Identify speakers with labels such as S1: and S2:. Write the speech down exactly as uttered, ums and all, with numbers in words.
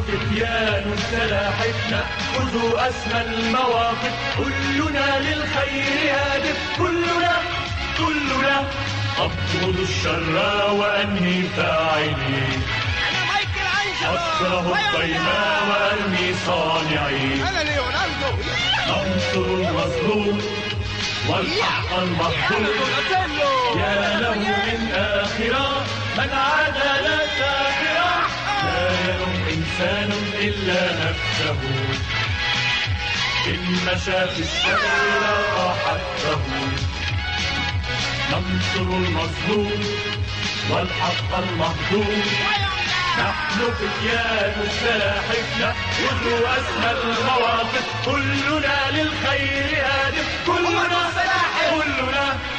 S1: فتيان سلاحفنا خذوا أسمى المواقف، كلنا للخير هادف، كلنا كلنا أبغض الشر وأنهي فاعلي، أكره الضيماء وأرمي صانعي،
S2: أنا ليوناردو،
S1: ننصر المظلوم والحق المهضوم، يا له من آخرة من عدل ساخرة، لا يلوم إنسان إلا نفسه، إن مشى في الشر لا حقه، ننصر المظلوم والحق المهضوم، نحن فتيان سلاحفنا خذوا أسمى المواقف، كلنا للخير هادف، كلنا كلنا